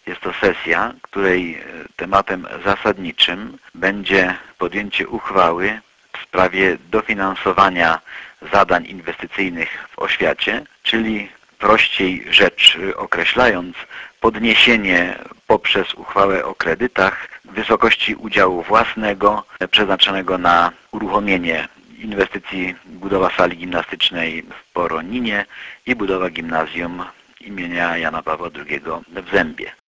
Jest to sesja, której tematem zasadniczym będzie podjęcie uchwały w sprawie dofinansowania zadań inwestycyjnych w oświacie, czyli prościej rzecz określając, podniesienie poprzez uchwałę o kredytach wysokości udziału własnego przeznaczonego na uruchomienie inwestycji budowa sali gimnastycznej w Poroninie i budowa gimnazjum imienia Jana Pawła II w Zębie.